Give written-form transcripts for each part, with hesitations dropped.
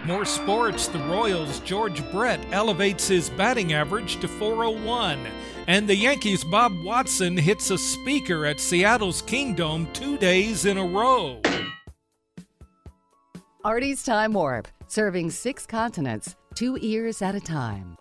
More sports, the Royals' George Brett elevates his batting average to .401. And the Yankees' Bob Watson hits a speaker at Seattle's Kingdome 2 days in a row. Artie's Time Warp, serving 6 continents, 2 ears at a time.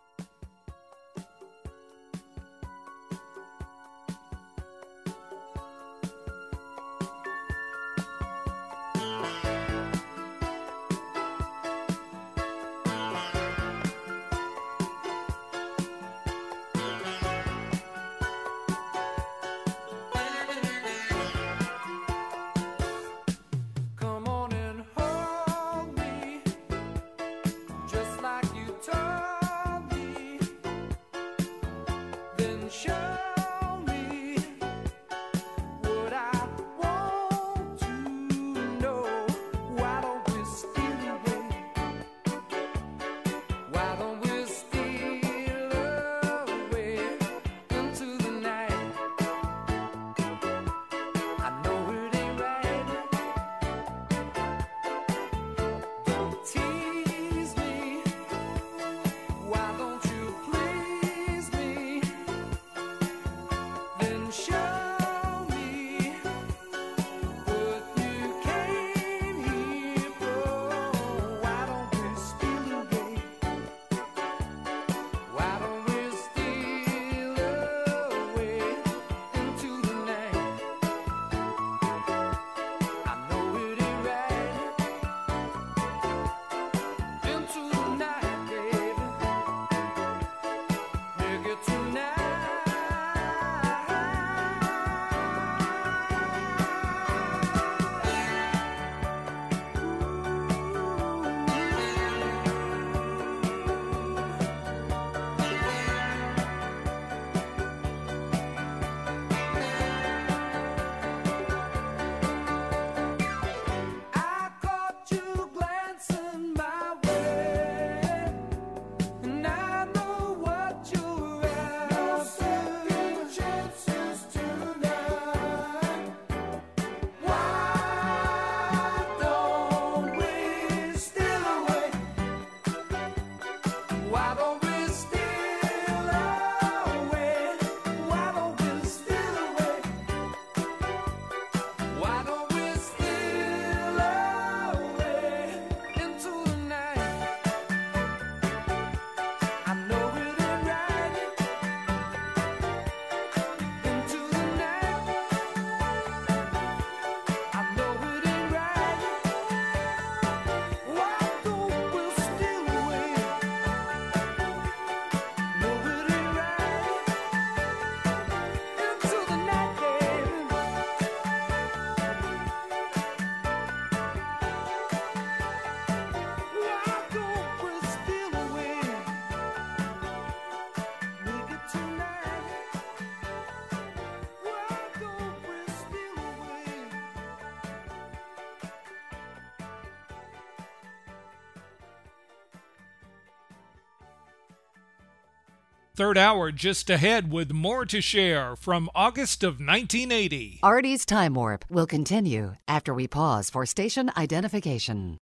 Third hour just ahead with more to share from August of 1980. Artie's Time Warp will continue after we pause for station identification.